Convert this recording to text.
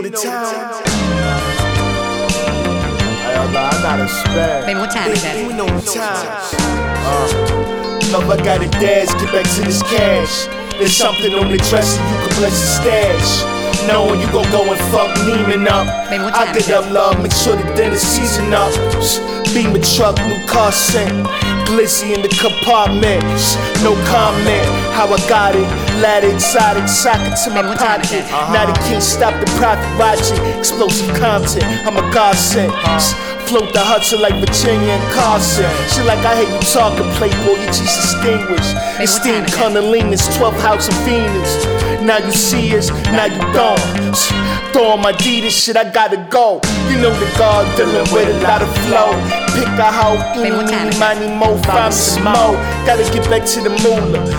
the time. I gotta spare. Baby, what time is that? We know the time. Love, I gotta dash, get back to this cash. There's something on the dresser, you can bless the stash. Knowing you gon' go and fuck Neiman up. Baby, what I time get up, love, make sure the dinner season up. Beamer truck, new car scent. Glizzy in the compartment. No comment, how I got it. Ladder exotic, socket to my pocket. Now they can't stop the profit watching. Explosive content, I'm a godsend. Float the hustle like Virginia and Carson. Shit like I hate you talking, playboy, you just distinguished. Esteemed Cunnilingus, 12th house of Venus. Now you see us, now you don't. Throw on my Adidas shit, I gotta go. You know the God dealing with a lot of flow. Pick a hoe, eeny, meeny, miny, mo, find me some more. Gotta get back to the moolah.